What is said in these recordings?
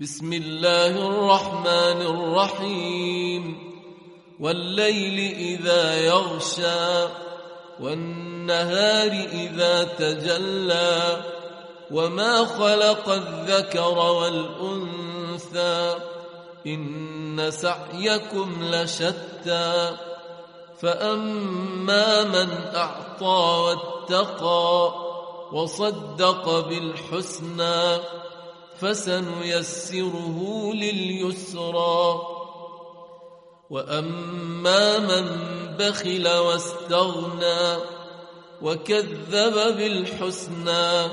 بسم الله الرحمن الرحيم والليل إذا يغشى والنهار إذا تجلى وما خلق الذكر والأنثى إن سعيكم لشتى فأما من أعطى واتقى وصدق بالحسنى فسنيسره لليسرى وأما من بخل واستغنى وكذب بالحسنى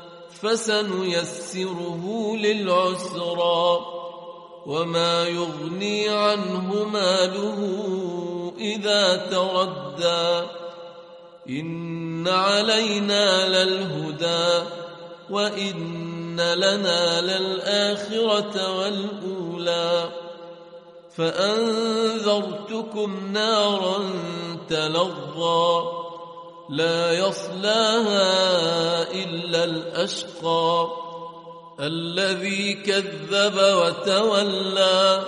فسنيسره للعسرى وما يغني عنه ماله إذا تردى إن علينا للهدى وإن لنا للآخرة والأولى فأنذرتكم نارا تلظى لا يصلاها إلا الأشقى الذي كذب وتولى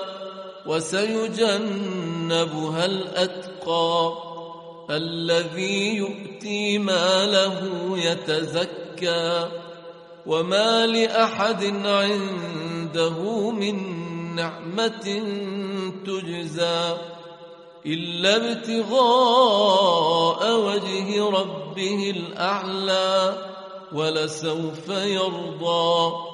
وسيجنبها الأتقى الذي يؤتي ماله يتزكى وما لأحد عنده من نعمة تجزى إلا ابتغاء وجه ربه الأعلى ولسوف يرضى